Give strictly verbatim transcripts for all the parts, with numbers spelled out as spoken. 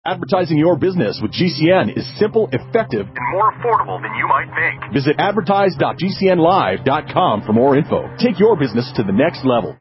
Advertising your business with G C N is simple, effective, and more affordable than you might think. Visit advertise dot g c n live dot com for more info. Take your business to the next level.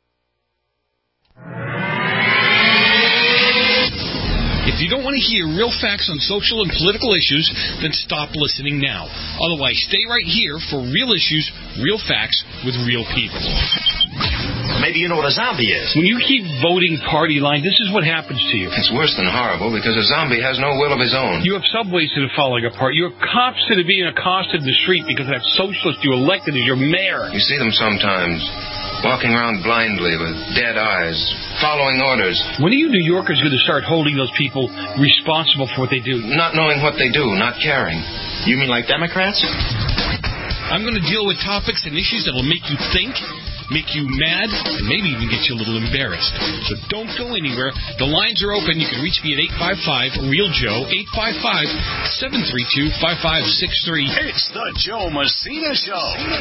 If you don't want to hear real facts on social and political issues, then stop listening now. Otherwise, stay right here for real issues, real facts, with real people. Maybe you know what a zombie is. When you keep voting party line, this is what happens to you. It's worse than horrible because a zombie has no will of his own. You have subways that are falling apart. You have cops that are being accosted in the street because that socialist you elected as your mayor. You see them sometimes, walking around blindly with dead eyes, following orders. When are you New Yorkers going to start holding those people responsible for what they do? Not knowing what they do, not caring. You mean like Democrats? I'm going to deal with topics and issues that will make you think, make you mad, and maybe even get you a little embarrassed. So don't go anywhere. The lines are open. You can reach me at eight five five, real Joe, eight five five, seven three two, five five six three. It's the Joe Messina Show.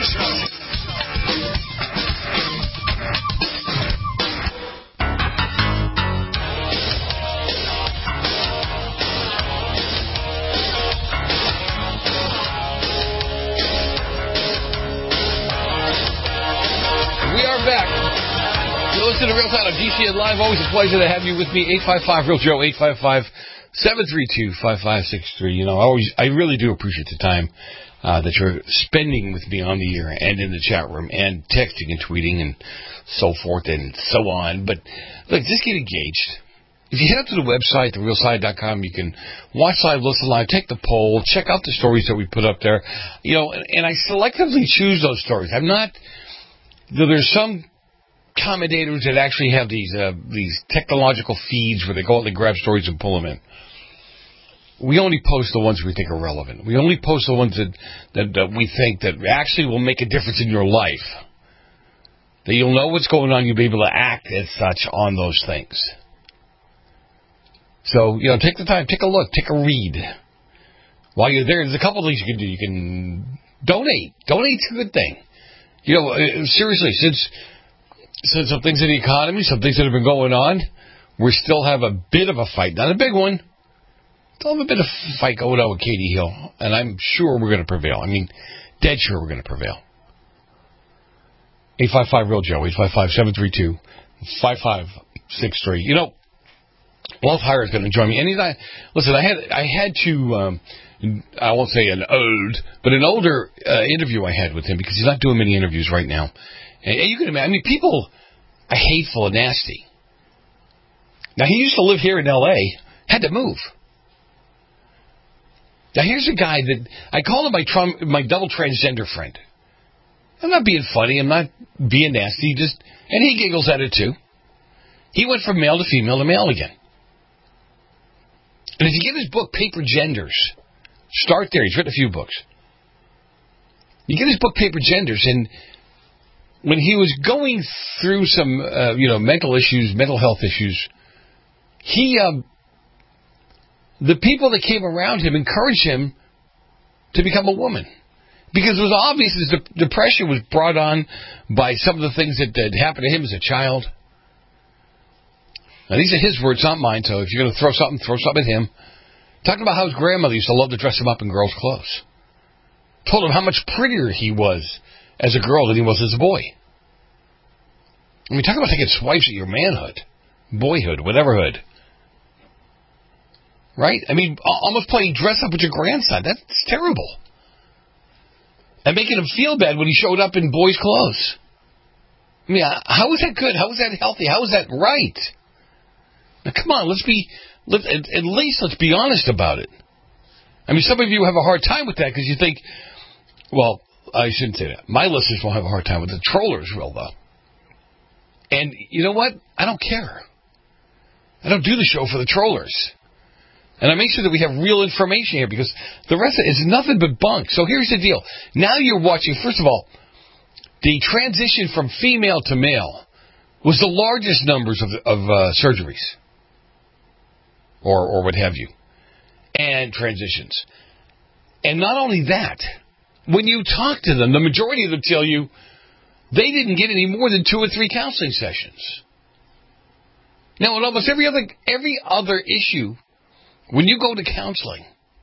Back. You listen to Real Time on G C N Live. Always a pleasure to have you with me. eight five five, real Joe, eight five five, seven three two, five five six three. You know, I always, I really do appreciate the time uh, that you're spending with me on the air and in the chat room and texting and tweeting and so forth and so on. But, look, just get engaged. If you head up to the website, the real side dot com, you can watch live, listen live, take the poll, check out the stories that we put up there. You know, and, and I selectively choose those stories. I'm not... There's some commentators that actually have these uh, these technological feeds where they go out and they grab stories and pull them in. We only post the ones we think are relevant. We only post the ones that, that, that we think that actually will make a difference in your life. That you'll know what's going on, you'll be able to act as such on those things. So, you know, take the time, take a look, take a read. While you're there, there's a couple of things you can do. You can donate. Donate's a good thing. You know, seriously, since since some things in the economy, some things that have been going on, we still have a bit of a fight. Not a big one. Still have a bit of a fight going on with Katie Hill, and I'm sure we're going to prevail. I mean, dead sure we're going to prevail. eight five five, real Joe, eight five five, seven three two, five five six three. You know, Walt Heyer is going to join me. And he's not, listen, I had I had to... Um, I won't say an old, but an older uh, interview I had with him because he's not doing many interviews right now. And, and you can imagine, I mean, people are hateful and nasty. Now, he used to live here in L A, had to move. Now, here's a guy that, I call him my, trum, my double transgender friend. I'm not being funny, I'm not being nasty, just, and he giggles at it too. He went from male to female to male again. And if you get his book, Paper Genders, start there. He's written a few books. You get his book, Paper Genders, and when he was going through some, uh, you know, mental issues, mental health issues, he, um, the people that came around him encouraged him to become a woman. Because it was obvious his de- depression was brought on by some of the things that, that happened to him as a child. Now, these are his words, not mine, so if you're going to throw something, throw something at him. Talking about how his grandmother used to love to dress him up in girls' clothes. Told him how much prettier he was as a girl than he was as a boy. I mean, talk about taking swipes at your manhood, boyhood, whateverhood. Right? I mean, almost playing dress up with your grandson. That's terrible. And making him feel bad when he showed up in boys' clothes. I mean, how is that good? How is that healthy? How is that right? Now, come on, let's be... Let, at, at least let's be honest about it. I mean, some of you have a hard time with that because you think, well, I shouldn't say that. My listeners won't have a hard time with it. The trollers will, though. And you know what? I don't care. I don't do the show for the trollers. And I make sure that we have real information here because the rest of it is nothing but bunk. So here's the deal. Now you're watching, first of all, the transition from female to male was the largest numbers of, of uh, surgeries. Or, or what have you, and transitions. And not only that, when you talk to them, the majority of them tell you they didn't get any more than two or three counseling sessions. Now, in almost every other every other issue when you go to counseling,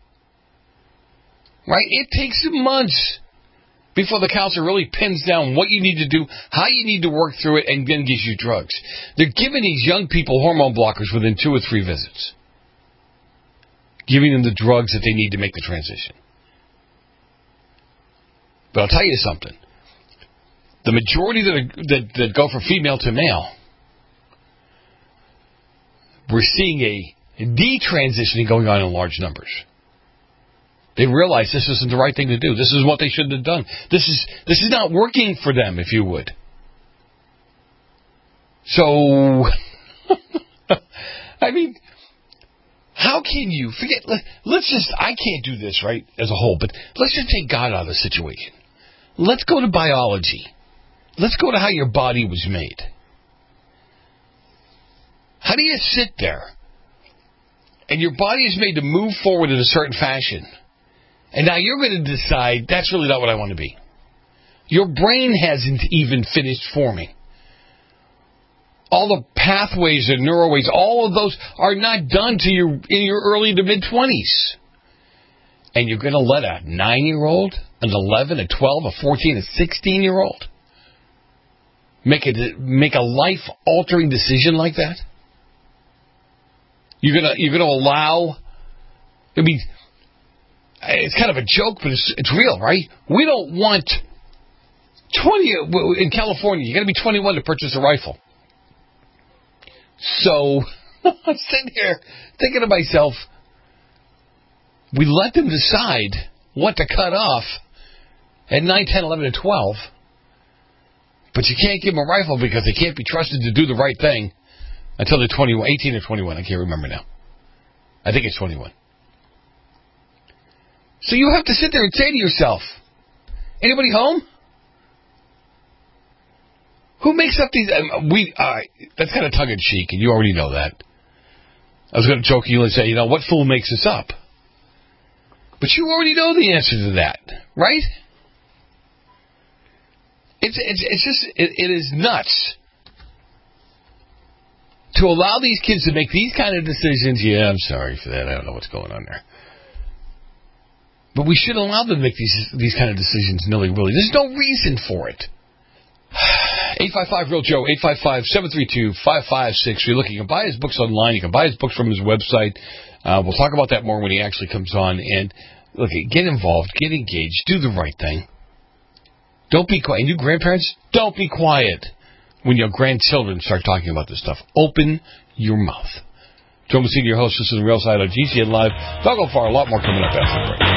right, it takes months before the counselor really pins down what you need to do, how you need to work through it, and then gives you drugs. They're giving these young people hormone blockers within two or three visits, giving them the drugs that they need to make the transition. But I'll tell you something. The majority that, are, that, that go from female to male, we're seeing a detransitioning going on in large numbers. They realize this isn't the right thing to do. This is what they shouldn't have done. This is this is not working for them, if you would. So, I mean, how can you forget? Let, let's just, I can't do this, right, as a whole, but let's just take God out of the situation. Let's go to biology. Let's go to how your body was made. How do you sit there and your body is made to move forward in a certain fashion? And now you're going to decide, that's really not what I want to be. Your brain hasn't even finished forming. All the pathways and neuroways, all of those are not done to your in your early to mid-twenties. And you're going to let a nine-year-old, an eleven, a twelve, a fourteen, a sixteen-year-old make a, make a life-altering decision like that? You're going to you're going to allow... I mean... It's kind of a joke, but it's, it's real, right? We don't want twenty in California. You got to be twenty-one to purchase a rifle. So I'm sitting here thinking to myself, we let them decide what to cut off at nine, ten, eleven, and twelve, but you can't give them a rifle because they can't be trusted to do the right thing until they're twenty-one, eighteen or twenty-one. I can't remember now. I think it's twenty-one. So you have to sit there and say to yourself, anybody home? Who makes up these? Um, we uh, that's kind of tongue-in-cheek, and you already know that. I was going to jokingly say, you know, what fool makes this up? But you already know the answer to that, right? It's it's, it's just, it, it is nuts to allow these kids to make these kind of decisions. Yeah, I'm sorry for that. I don't know what's going on there. But we should allow them to make these these kind of decisions nilly-willy. There's no reason for it. eight five five real Joe, eight five five, seven three two, five five six three. Look, you can buy his books online. You can buy his books from his website. Uh, we'll talk about that more when he actually comes on. And, look, get involved. Get engaged. Do the right thing. Don't be quiet. And you grandparents, don't be quiet when your grandchildren start talking about this stuff. Open your mouth. Joe Messina, your host. This is The Real Side on G C N Live. Don't go far. A lot more coming up after the break.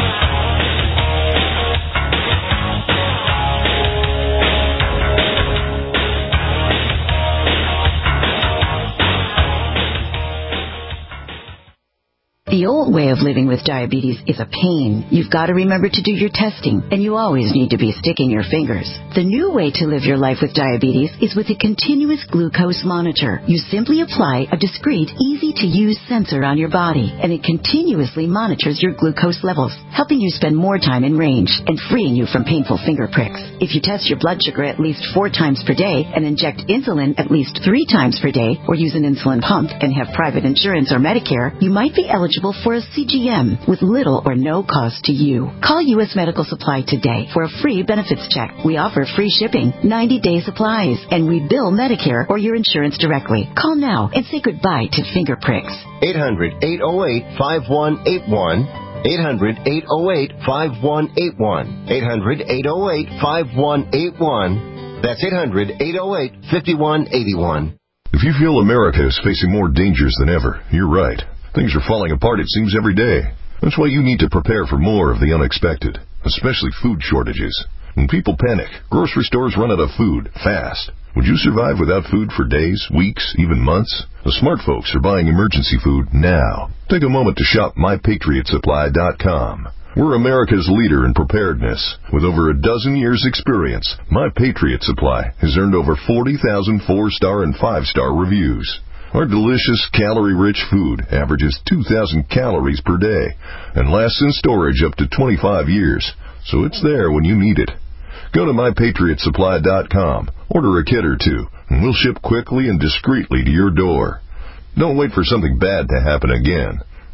The old way of living with diabetes is a pain. You've got to remember to do your testing, and you always need to be sticking your fingers. The new way to live your life with diabetes is with a continuous glucose monitor. You simply apply a discreet, easy-to-use sensor on your body, and it continuously monitors your glucose levels, helping you spend more time in range and freeing you from painful finger pricks. If you test your blood sugar at least four times per day and inject insulin at least three times per day, or use an insulin pump and have private insurance or Medicare, you might be eligible for a C G M with little or no cost to you. Call U S Medical Supply today for a free benefits check. We offer free shipping, ninety-day supplies, and we bill Medicare or your insurance directly. Call now and say goodbye to finger pricks. eight hundred, eight oh eight, five one eight one. eight hundred, eight oh eight, five one eight one. eight hundred, eight oh eight, five one eight one. That's eight hundred, eight oh eight, five one eight one. If you feel America is facing more dangers than ever, you're right. Things are falling apart, it seems, every day. That's why you need to prepare for more of the unexpected, especially food shortages. When people panic, grocery stores run out of food fast. Would you survive without food for days, weeks, even months? The smart folks are buying emergency food now. Take a moment to shop my patriot supply dot com. We're America's leader in preparedness. With over a dozen years' experience, My Patriot Supply has earned over forty thousand four-star and five-star reviews. Our delicious, calorie-rich food averages two thousand calories per day and lasts in storage up to twenty-five years, so it's there when you need it. Go to my patriot supply dot com, order a kit or two, and we'll ship quickly and discreetly to your door. Don't wait for something bad to happen again.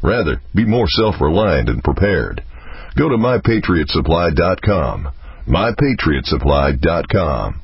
Rather, be more self-reliant and prepared. Go to my patriot supply dot com. my patriot supply dot com.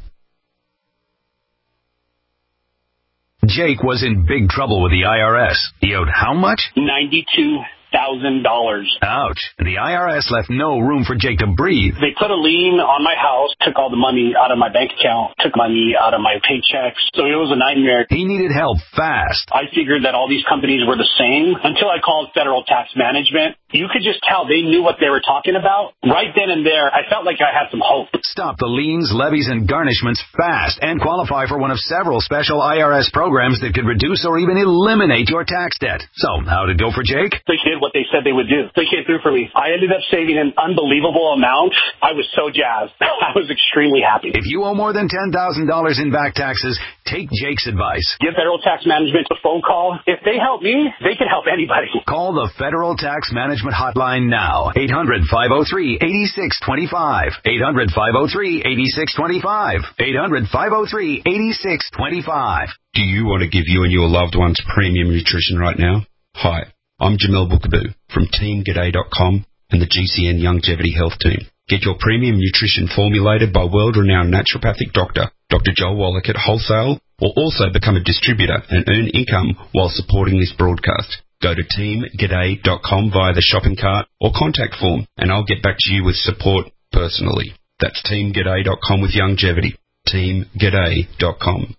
Jake was in big trouble with the I R S. He owed how much? ninety-two thousand dollars. Ouch. And the I R S left no room for Jake to breathe. They put a lien on my house, took all the money out of my bank account, took money out of my paychecks. So it was a nightmare. He needed help fast. I figured that all these companies were the same until I called Federal Tax Management. You could just tell they knew what they were talking about. Right then and there, I felt like I had some hope. Stop the liens, levies, and garnishments fast and qualify for one of several special I R S programs that could reduce or even eliminate your tax debt. So, how did it go for Jake? They did what they said they would do. They came through for me. I ended up saving an unbelievable amount. I was so jazzed. I was extremely happy. If you owe more than ten thousand dollars in back taxes, take Jake's advice. Give Federal Tax Management a phone call. If they help me, they can help anybody. Call the Federal Tax Management Hotline now. eight hundred, five oh three, eight six two five. eight hundred, five oh three, eight six two five. eight hundred, five oh three, eight six two five. Do you want to give you and your loved ones premium nutrition right now? Hi, I'm Jamel Bookaboo from team g'day dot com and the G C N Longevity Health Team. Get your premium nutrition formulated by world-renowned naturopathic doctor, Doctor Joel Wallach at Wholesale, or also become a distributor and earn income while supporting this broadcast. Go to team g'day dot com via the shopping cart or contact form, and I'll get back to you with support personally. That's team g'day dot com with longevity. team g'day dot com.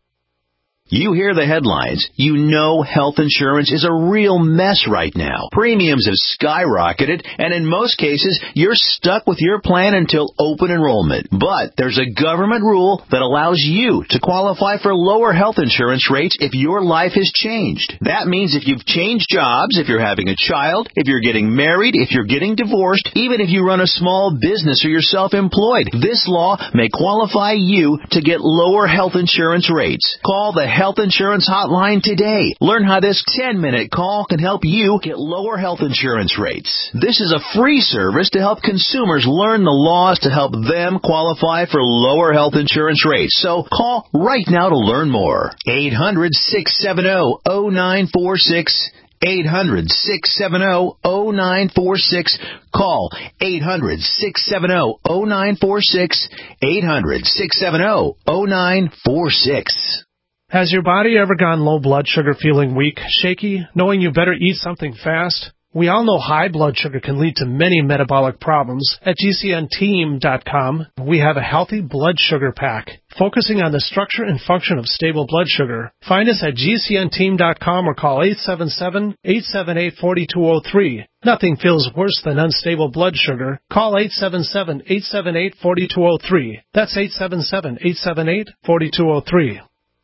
You hear the headlines. You know health insurance is a real mess right now. Premiums have skyrocketed, and in most cases, you're stuck with your plan until open enrollment. But there's a government rule that allows you to qualify for lower health insurance rates if your life has changed. That means if you've changed jobs, if you're having a child, if you're getting married, if you're getting divorced, even if you run a small business or you're self-employed, this law may qualify you to get lower health insurance rates. Call the Health Insurance Hotline today. Learn how this ten-minute call can help you get lower health insurance rates. This is a free service to help consumers learn the laws to help them qualify for lower health insurance rates. So call right now to learn more. eight hundred, six seven zero, zero nine four six. eight hundred, six seven zero, zero nine four six. Call eight hundred, six seven zero, zero nine four six. eight hundred, six seven zero, zero nine four six. Has your body ever gone low blood sugar, feeling weak, shaky, knowing you better eat something fast? We all know high blood sugar can lead to many metabolic problems. At G C N team dot com, we have a healthy blood sugar pack, focusing on the structure and function of stable blood sugar. Find us at G C N team dot com or call eight seven seven, eight seven eight, four two zero three. Nothing feels worse than unstable blood sugar. Call eight seven seven, eight seven eight, four two zero three. That's eight seven seven, eight seven eight, four two zero three.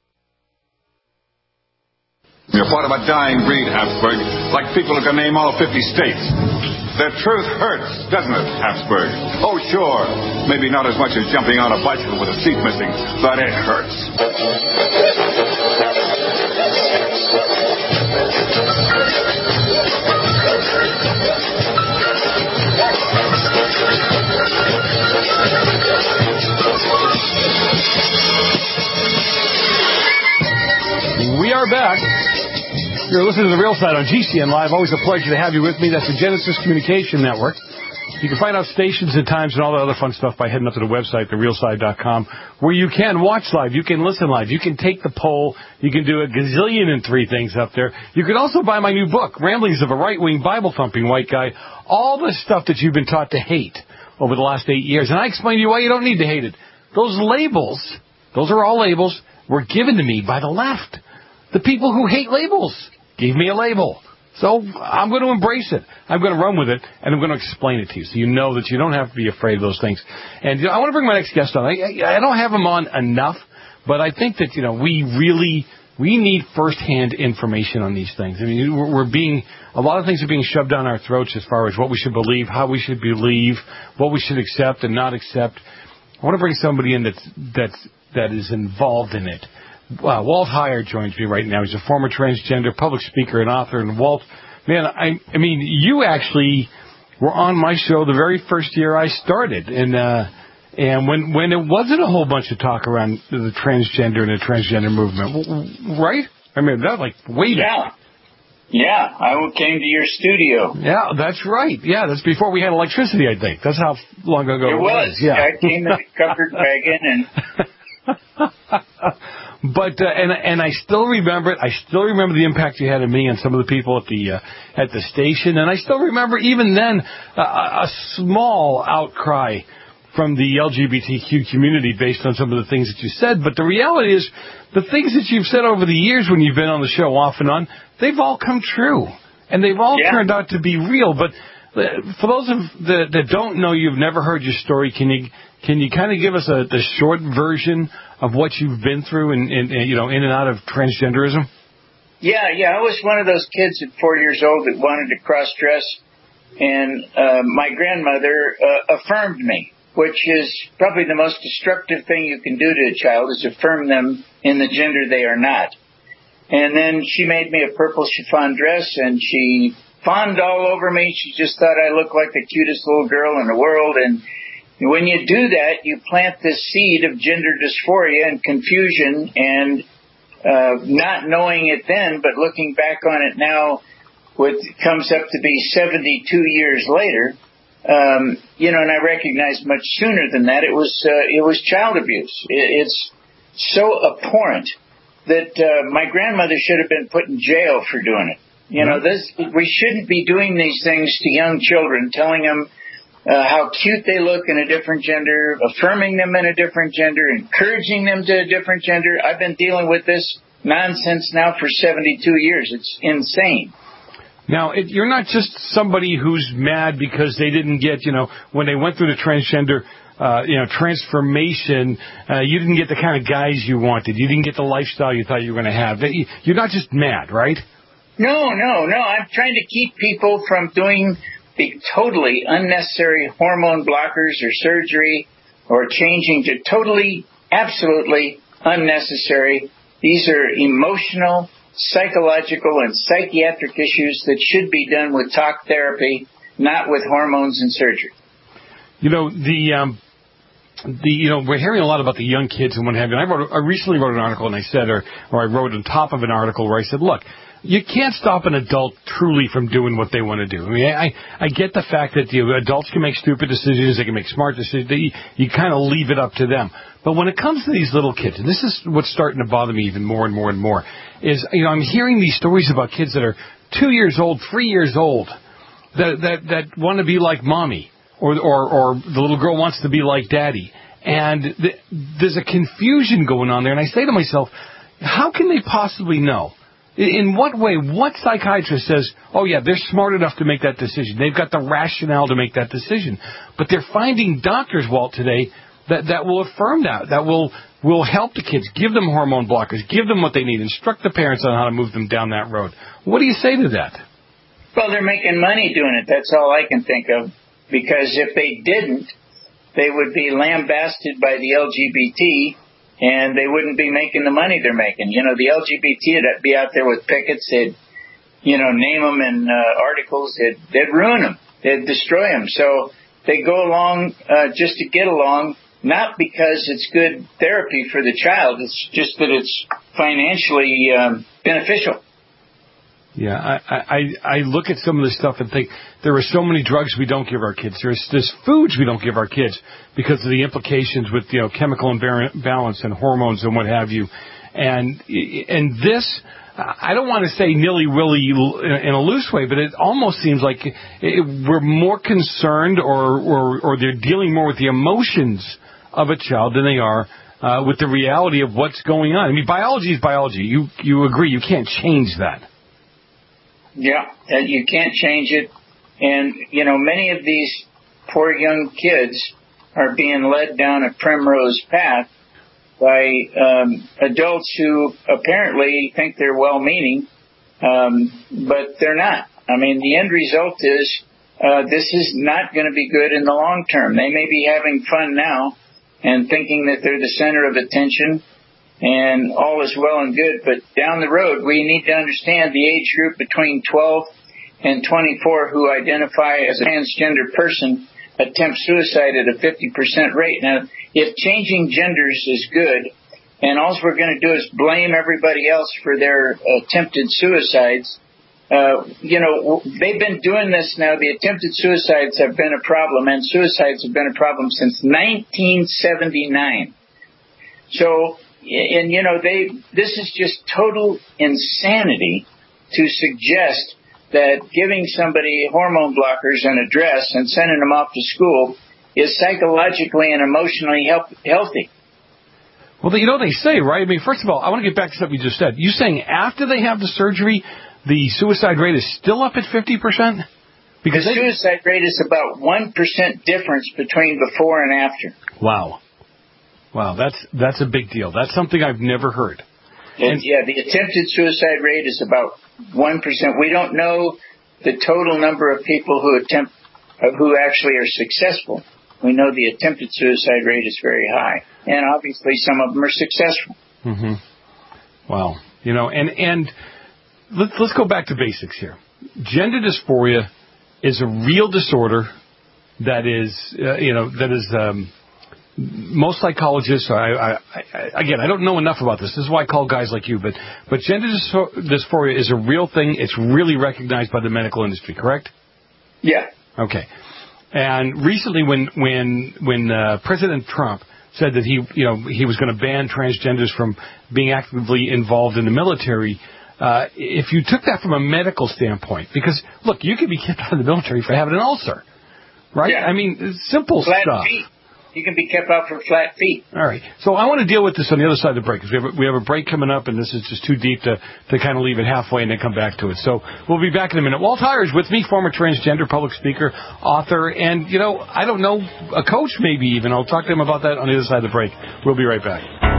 You're part of a dying breed, Habsburg, like people who can name all fifty states. The truth hurts, doesn't it, Habsburg? Oh, sure. Maybe not as much as jumping on a bicycle with a seat missing, but it hurts. We are back. You're listening to The Real Side on G C N Live. Always a pleasure to have you with me. That's the Genesis Communication Network. You can find out stations and times and all the other fun stuff by heading up to the website, the real side dot com, where you can watch live, you can listen live, you can take the poll, you can do a gazillion and three things up there. You can also buy my new book, Ramblings of a Right-Wing Bible-Thumping White Guy, all the stuff that you've been taught to hate over the last eight years. And I explain to you why you don't need to hate it. Those labels, those are all labels, were given to me by the left. The people who hate labels gave me a label. So I'm going to embrace it. I'm going to run with it, and I'm going to explain it to you so you know that you don't have to be afraid of those things. And you know, I want to bring my next guest on. I, I don't have him on enough, but I think that, you know, we really, we need firsthand information on these things. I mean, we're, we're being, a lot of things are being shoved down our throats as far as what we should believe, how we should believe, what we should accept and not accept. I want to bring somebody in that's, that's, that is involved in it. Uh, Walt Heyer joins me right now. He's a former transgender public speaker and author. And Walt, man, I, I mean, you actually were on my show the very first year I started, and uh, and when when it wasn't a whole bunch of talk around the transgender and the transgender movement, right? I mean, that like way back. Yeah, I came to your studio. Yeah, that's right. Yeah, that's before we had electricity, I think. That's how long ago it, it was. was. Yeah, I came in a covered wagon and... But uh, and and I still remember it. I still remember the impact you had on me and some of the people at the uh, at the station. And I still remember even then uh, a small outcry from the L G B T Q community based on some of the things that you said. But the reality is, the things that you've said over the years when you've been on the show off and on, they've all come true, and they've all yeah. turned out to be real. But for those of the, that don't know, you've never heard your story. Can you can you kind of give us a the short version of what you've been through, in, in, in you know in and out of transgenderism? Yeah, yeah. I was one of those kids at four years old that wanted to cross dress, and uh, my grandmother uh, affirmed me, which is probably the most destructive thing you can do to a child, is affirm them in the gender they are not. And then she made me a purple chiffon dress, and she fawned all over me. She just thought I looked like the cutest little girl in the world. And when you do that, you plant this seed of gender dysphoria and confusion, and uh, not knowing it then, but looking back on it now, what comes up to be seventy-two years later, um, you know, and I recognize much sooner than that, it was uh, it was child abuse. It, it's so abhorrent that uh, my grandmother should have been put in jail for doing it. You know, this we shouldn't be doing these things to young children, telling them uh, how cute they look in a different gender, affirming them in a different gender, encouraging them to a different gender. I've been dealing with this nonsense now for seventy-two years. It's insane. Now, it, you're not just somebody who's mad because they didn't get, you know, when they went through the transgender, uh, you know, transformation, uh, you didn't get the kind of guys you wanted. You didn't get the lifestyle you thought you were going to have. You're not just mad, right? No, no, no. I'm trying to keep people from doing the totally unnecessary hormone blockers or surgery or changing to totally, absolutely unnecessary. These are emotional, psychological, and psychiatric issues that should be done with talk therapy, not with hormones and surgery. You know, the, um, the, you know, we're hearing a lot about the young kids and what have you. And I wrote, I recently wrote an article and I said, or, or I wrote on top of an article where I said, look, you can't stop an adult truly from doing what they want to do. I mean, I, I get the fact that you know, adults can make stupid decisions, they can make smart decisions. They, you kind of leave it up to them. But when it comes to these little kids, and this is what's starting to bother me even more and more and more, is you know I'm hearing these stories about kids that are two years old, three years old, that that, that want to be like mommy, or or or the little girl wants to be like daddy, and th- there's a confusion going on there. And I say to myself, how can they possibly know? In what way, what psychiatrist says, oh, yeah, they're smart enough to make that decision. They've got the rationale to make that decision. But they're finding doctors, Walt, today that, that will affirm that, that will will help the kids, give them hormone blockers, give them what they need, instruct the parents on how to move them down that road. What do you say to that? Well, they're making money doing it. That's all I can think of. Because if they didn't, they would be lambasted by the L G B T, and they wouldn't be making the money they're making. You know, the L G B T would be out there with pickets. They'd, you know, name them in uh, articles. They'd, they'd ruin them. They'd destroy them. So they go along uh, just to get along, not because it's good therapy for the child. It's just that it's financially um, beneficial. Yeah, I, I I look at some of this stuff and think there are so many drugs we don't give our kids. There's there's foods we don't give our kids because of the implications with you know chemical imbalance and hormones and what have you. And and this, I don't want to say nilly-willy in a loose way, but it almost seems like it, we're more concerned or, or or they're dealing more with the emotions of a child than they are uh, with the reality of what's going on. I mean, biology is biology. You you agree? You can't change that. Yeah, you can't change it. And, you know, many of these poor young kids are being led down a primrose path by um, adults who apparently think they're well-meaning, um, but they're not. I mean, the end result is uh, this is not going to be good in the long term. They may be having fun now and thinking that they're the center of attention, and all is well and good, but down the road, we need to understand the age group between twelve and twenty-four who identify as a transgender person attempt suicide at a fifty percent rate. Now, if changing genders is good, and all we're going to do is blame everybody else for their attempted suicides, Uh, you know, they've been doing this now. The attempted suicides have been a problem, and suicides have been a problem since nineteen seventy-nine. So, and you know, they this is just total insanity to suggest that giving somebody hormone blockers and a dress and sending them off to school is psychologically and emotionally help, healthy. Well, you know what they say, right? I mean, first of all, I want to get back to something you just said. You saying after they have the surgery, the suicide rate is still up at fifty percent? Because the suicide rate is about one percent difference between before and after. Wow. Wow, that's that's a big deal. That's something I've never heard. And, yeah, the attempted suicide rate is about one percent. We don't know the total number of people who attempt, uh, who actually are successful. We know the attempted suicide rate is very high. And obviously some of them are successful. Mm-hmm. Wow. You know, and, and let's, let's go back to basics here. Gender dysphoria is a real disorder that is, uh, you know, that is... Um, most psychologists, I, I, I, again, I don't know enough about this. This is why I call guys like you. But, but gender dysphoria is a real thing. It's really recognized by the medical industry, correct? Yeah. Okay. And recently, when when when uh, President Trump said that he, you know, he was going to ban transgenders from being actively involved in the military, uh, if you took that from a medical standpoint, because look, you could be kept out of the military for having an ulcer, right? Yeah. I mean, simple Flat stuff. Feet. You can be kept out for flat feet. All right. So I want to deal with this on the other side of the break, because we have a, we have a break coming up, and this is just too deep to, to kind of leave it halfway and then come back to it. So we'll be back in a minute. Walt Heyer is with me, former transgender public speaker, author, and, you know, I don't know, a coach maybe even. I'll talk to him about that on the other side of the break. We'll be right back.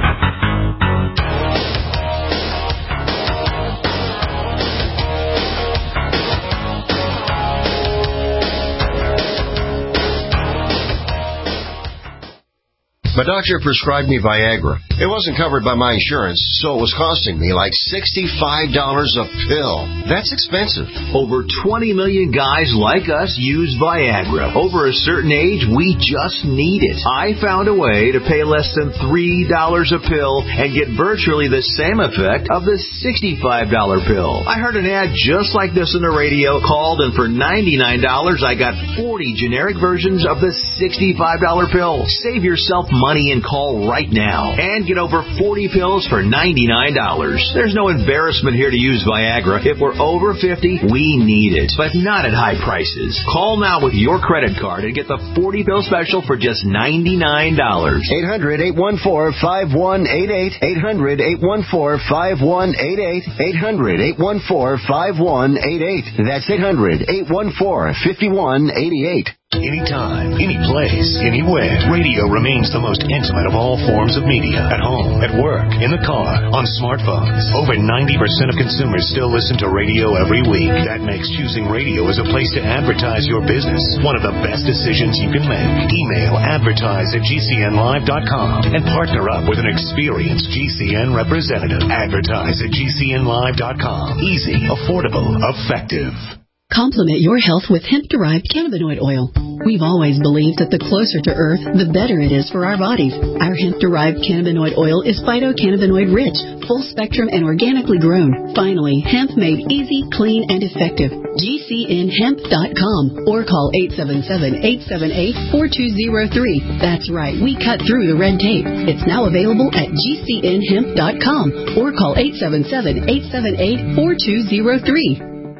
My doctor prescribed me Viagra. It wasn't covered by my insurance, so it was costing me like sixty-five dollars a pill. That's expensive. Over twenty million guys like us use Viagra. Over a certain age, we just need it. I found a way to pay less than three dollars a pill and get virtually the same effect of the sixty-five dollars pill. I heard an ad just like this on the radio, called, and for ninety-nine dollars, I got forty generic versions of the sixty-five dollars pill. Save yourself money. Money and call right now and get over forty pills for ninety-nine dollars. There's no embarrassment here to use Viagra. If we're over fifty, we need it, but not at high prices. Call now with your credit card and get the forty pill special for just ninety-nine dollars. eight hundred, eight one four, five one eight eight. eight hundred, eight one four, five one eight eight. eight hundred, eight one four, five one eight eight. That's eight hundred, eight one four, five one eight eight. Anytime, any place, anywhere, radio remains the most intimate of all forms of media. At home, at work, in the car, on smartphones. Over ninety percent of consumers still listen to radio every week. That makes choosing radio as a place to advertise your business one of the best decisions you can make. Email advertise at G C N live dot com and partner up with an experienced G C N representative. Advertise at G C N live dot com. Easy, affordable, effective. Complement your health with hemp-derived cannabinoid oil. We've always believed that the closer to Earth, the better it is for our bodies. Our hemp-derived cannabinoid oil is phytocannabinoid rich, full spectrum, and organically grown. Finally, hemp made easy, clean, and effective. G C N hemp dot com or call eight seven seven, eight seven eight, four two zero three. That's right, we cut through the red tape. It's now available at G C N hemp dot com or call eight seven seven, eight seven eight, four two zero three.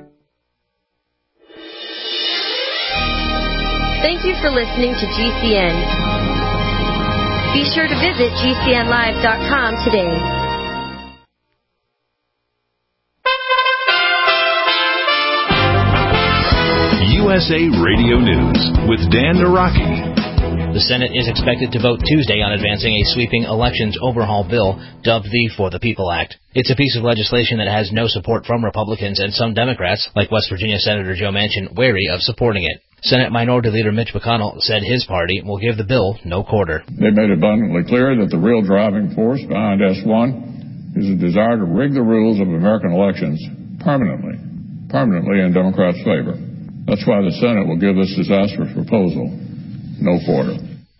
Thank you for listening to G C N. Be sure to visit G C N live dot com today. U S A Radio News with Dan Naraki. The Senate is expected to vote Tuesday on advancing a sweeping elections overhaul bill dubbed the For the People Act. It's a piece of legislation that has no support from Republicans and some Democrats, like West Virginia Senator Joe Manchin, wary of supporting it. Senate Minority Leader Mitch McConnell said his party will give the bill no quarter. They made abundantly clear that the real driving force behind S one is a desire to rig the rules of American elections permanently, permanently in Democrats' favor. That's why the Senate will give this disastrous proposal no quarter.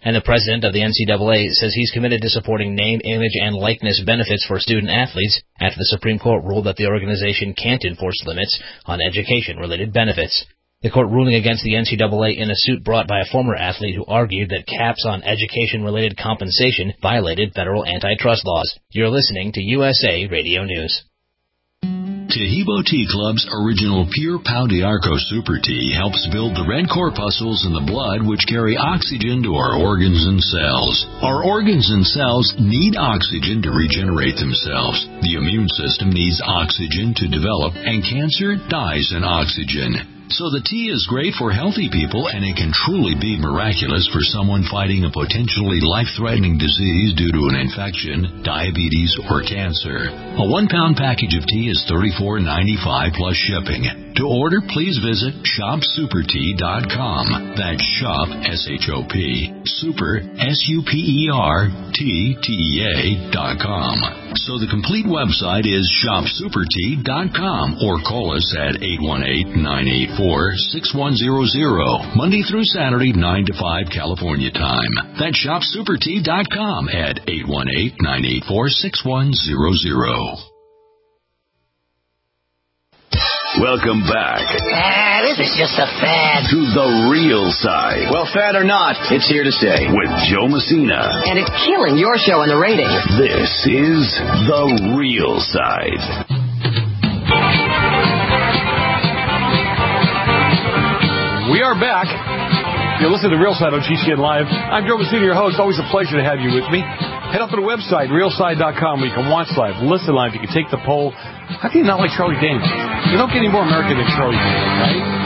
And the president of the N C double A says he's committed to supporting name, image, and likeness benefits for student-athletes after the Supreme Court ruled that the organization can't enforce limits on education-related benefits. The court ruling against the N C double A in a suit brought by a former athlete who argued that caps on education-related compensation violated federal antitrust laws. You're listening to U S A Radio News. Tahibo Tea Club's original Pure Pau d'Arco Super Tea helps build the red corpuscles in the blood which carry oxygen to our organs and cells. Our organs and cells need oxygen to regenerate themselves. The immune system needs oxygen to develop, and cancer dies in oxygen. So the tea is great for healthy people, and it can truly be miraculous for someone fighting a potentially life-threatening disease due to an infection, diabetes, or cancer. A one-pound package of tea is thirty-four ninety-five plus shipping. To order, please visit shop super tea dot com. That's shop, S H O P, super, S U P E R, T, T E A, dot com. So the complete website is shop super tea dot com, or call us at eight one eight, nine eight four, six one zero zero, Monday through Saturday, nine to five California time. That's shop super tea dot com at eight one eight, nine eight four, six one zero zero. Welcome back. Ah, this is just a fad. To the real side. Well, fad or not, it's here to stay. With Joe Messina. And it's killing your show in the ratings. This is The Real Side. We are back. You're listening to Real Side on G C N Live. I'm Joe Messina, your host. Always a pleasure to have you with me. Head up to the website, real side dot com, where you can watch live, listen live, you can take the poll. How can you not like Charlie Daniels? You don't get any more American than Charlie Daniels,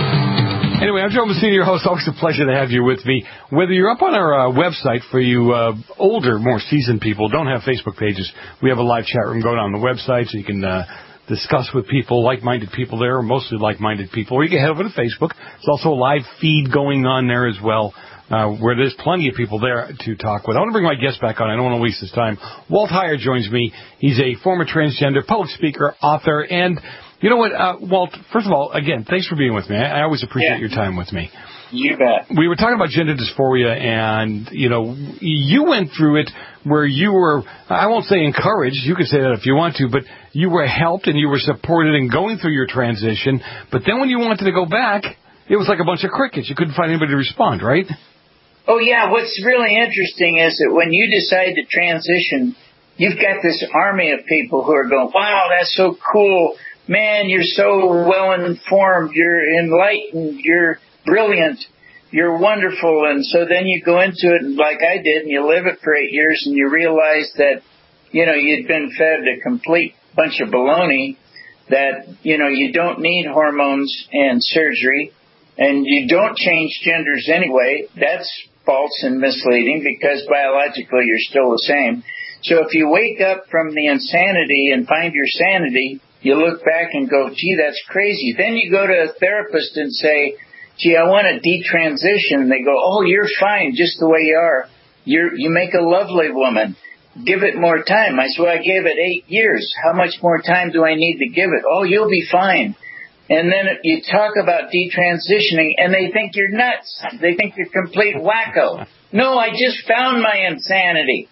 right? Anyway, I'm Joe Messina, your host. Always a pleasure to have you with me. Whether you're up on our uh, website, for you uh, older, more seasoned people, don't have Facebook pages, we have a live chat room. Go down on the website so you can uh, discuss with people, like-minded people there, mostly like-minded people. Or you can head over to Facebook. There's also a live feed going on there as well, uh, where there's plenty of people there to talk with. I want to bring my guest back on. I don't want to waste his time. Walt Heyer joins me. He's a former transgender, public speaker, author, and you know what, uh, Walt, first of all, again, thanks for being with me. I, I always appreciate yeah. your time with me. You bet. We were talking about gender dysphoria, and, you know, you went through it where you were, I won't say encouraged, you can say that if you want to, but you were helped and you were supported in going through your transition. But then when you wanted to go back, it was like a bunch of crickets. You couldn't find anybody to respond, right? Oh, yeah. What's really interesting is that when you decide to transition, you've got this army of people who are going, wow, that's so cool. Man, you're so well-informed. You're enlightened. You're brilliant. You're wonderful. And so then you go into it like I did, and you live it for eight years, and you realize that, you know, you'd been fed a complete bunch of baloney, that, you know, you don't need hormones and surgery, and you don't change genders anyway. That's false and misleading because biologically you're still the same. So if you wake up from the insanity and find your sanity, you look back and go, gee, that's crazy. Then you go to a therapist and say, gee, I want to detransition. They go, oh, you're fine just the way you are. You're, you make a lovely woman. Give it more time. I said, well, I gave it eight years. How much more time do I need to give it? Oh, you'll be fine. And then you talk about detransitioning, and they think you're nuts. They think you're complete wacko. No, I just found my insanity.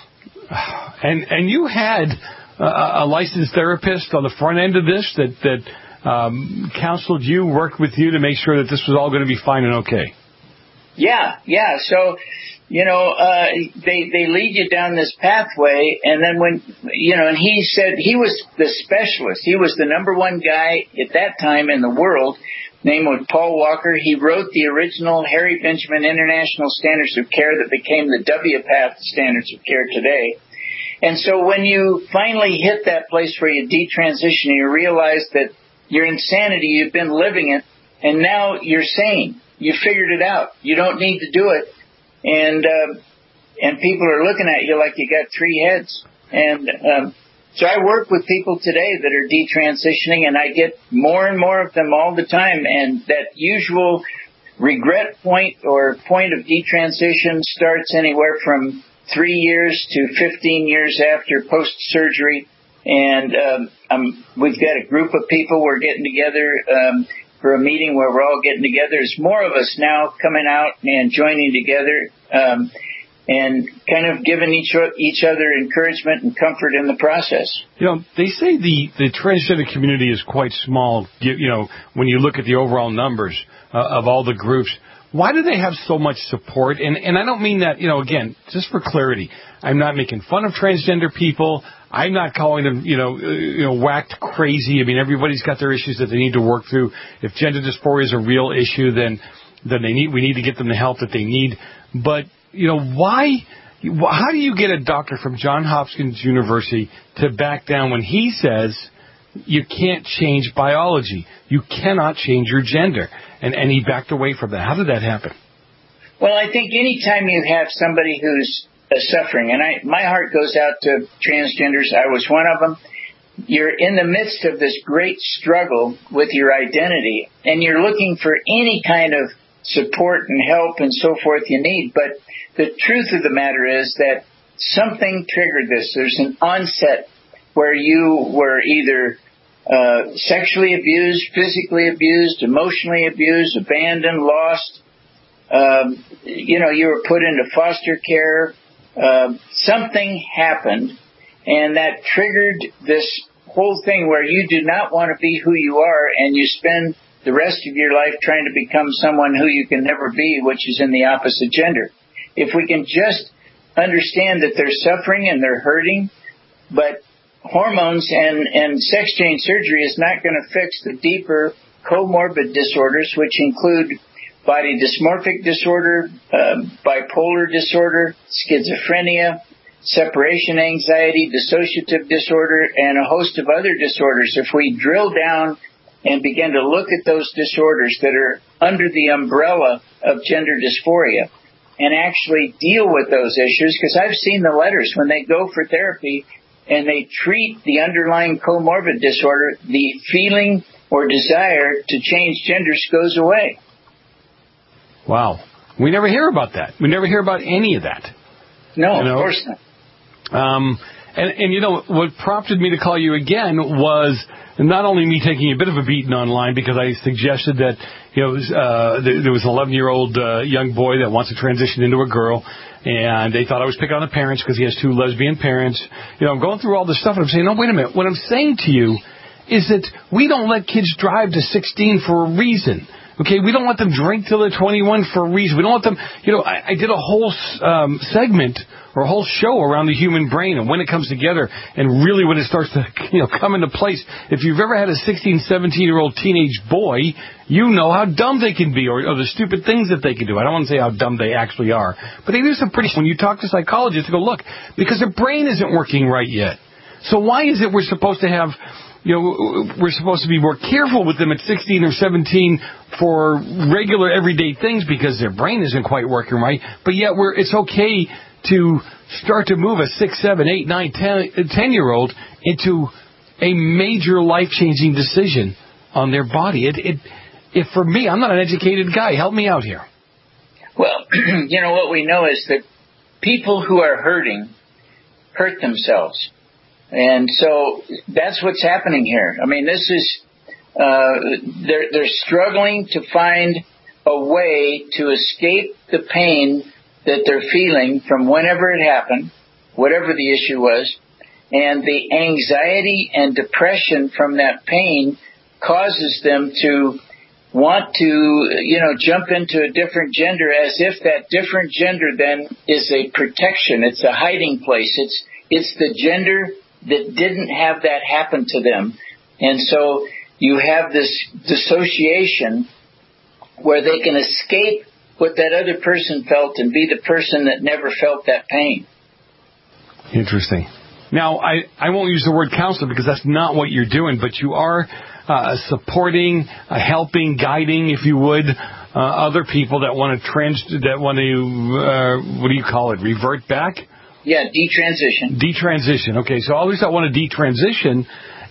And and you had a, a licensed therapist on the front end of this that, that um, counseled you, worked with you to make sure that this was all going to be fine and okay. Yeah, yeah. So, you know, uh, they, they lead you down this pathway, and then when, you know, and he said he was the specialist. He was the number one guy at that time in the world. Name was Paul Walker. He wrote the original Harry Benjamin International Standards of Care that became the W PATH Standards of Care today. And so when you finally hit that place where you detransition, you realize that your insanity, you've been living it, and now you're sane. You figured it out. You don't need to do it. And uh, and people are looking at you like you got three heads. And um, so I work with people today that are detransitioning, and I get more and more of them all the time. And that usual regret point or point of detransition starts anywhere from three years to fifteen years after post-surgery. And um, um, we've got a group of people we're getting together um, for a meeting where we're all getting together. There's more of us now coming out and joining together. Um, and kind of giving each each other encouragement and comfort in the process. You know, they say the, the transgender community is quite small, you, you know, when you look at the overall numbers uh, of all the groups. Why do they have so much support? And and I don't mean that, you know, again, just for clarity, I'm not making fun of transgender people. I'm not calling them, you know, uh, you know, whacked crazy. I mean, everybody's got their issues that they need to work through. If gender dysphoria is a real issue, then then they need we need to get them the help that they need. But, you know, why? How do you get a doctor from Johns Hopkins University to back down when he says you can't change biology? You cannot change your gender. And, and he backed away from that. How did that happen? Well, I think anytime you have somebody who's uh, suffering, and I, my heart goes out to transgenders. I was one of them. You're in the midst of this great struggle with your identity, and you're looking for any kind of support and help and so forth you need. But the truth of the matter is that something triggered this. There's an onset where you were either Uh, sexually abused, physically abused, emotionally abused, abandoned, lost. Um, you know, you were put into foster care. Uh, something happened, and that triggered this whole thing where you do not want to be who you are, and you spend the rest of your life trying to become someone who you can never be, which is in the opposite gender. If we can just understand that they're suffering and they're hurting, but hormones and, and sex change surgery is not going to fix the deeper comorbid disorders, which include body dysmorphic disorder, uh, bipolar disorder, schizophrenia, separation anxiety, dissociative disorder, and a host of other disorders. If we drill down and begin to look at those disorders that are under the umbrella of gender dysphoria and actually deal with those issues, because I've seen the letters when they go for therapy and they treat the underlying comorbid disorder, the feeling or desire to change genders goes away. Wow. We never hear about that. We never hear about any of that. No, you know? Of course not. Um, and, and, you know, what prompted me to call you again was not only me taking a bit of a beating online because I suggested that, you know, uh, there was an eleven-year-old uh, young boy that wants to transition into a girl, and they thought I was picking on the parents because he has two lesbian parents. You know, I'm going through all this stuff, and I'm saying, no, wait a minute. What I'm saying to you is that we don't let kids drive to sixteen for a reason. Okay, we don't let them drink till they're twenty-one for a reason. We don't let them, you know, I, I did a whole um, segment or a whole show around the human brain and when it comes together and really when it starts to, you know, come into place. If you've ever had a sixteen, seventeen-year-old teenage boy, you know how dumb they can be or, or the stupid things that they can do. I don't want to say how dumb they actually are. But they do some pretty, when you talk to psychologists, they go, look, because their brain isn't working right yet. So why is it we're supposed to have, you know, we're supposed to be more careful with them at sixteen or seventeen for regular everyday things because their brain isn't quite working right, but yet we're, it's okay to start to move a six, seven, eight, nine, ten, ten-year-old into a major life-changing decision on their body. It, it, if for me, I'm not an educated guy. Help me out here. Well, you know, what we know is that people who are hurting hurt themselves. And so that's what's happening here. I mean, this is, uh, they're, they're struggling to find a way to escape the pain that they're feeling from whenever it happened, whatever the issue was, and the anxiety and depression from that pain causes them to want to, you know, jump into a different gender as if that different gender then is a protection. It's a hiding place. It's, it's the gender that didn't have that happen to them. And so you have this dissociation where they can escape what that other person felt and be the person that never felt that pain. Interesting. Now, I, I won't use the word counselor because that's not what you're doing, but you are uh, supporting, uh, helping, guiding, if you would, uh, other people that want to trans, that want to, uh, what do you call it, revert back? Yeah, detransition. Detransition. Okay, so always I want to detransition.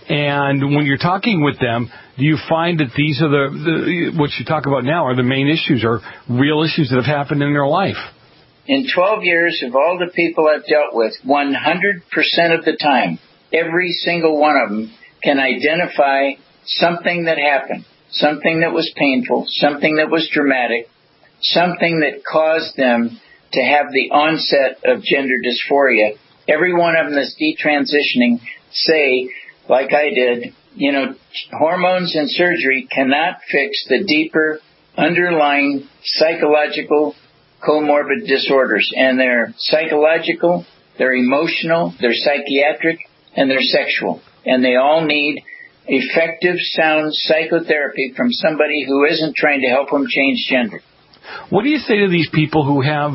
And when you're talking with them, do you find that these are the, the what you talk about now are the main issues or real issues that have happened in their life? In twelve years of all the people I've dealt with, one hundred percent of the time, every single one of them can identify something that happened, something that was painful, something that was dramatic, something that caused them to have the onset of gender dysphoria. Every one of them that's detransitioning say, like I did, you know, hormones and surgery cannot fix the deeper underlying psychological comorbid disorders. And they're psychological, they're emotional, they're psychiatric, and they're sexual. And they all need effective, sound psychotherapy from somebody who isn't trying to help them change gender. What do you say to these people who have,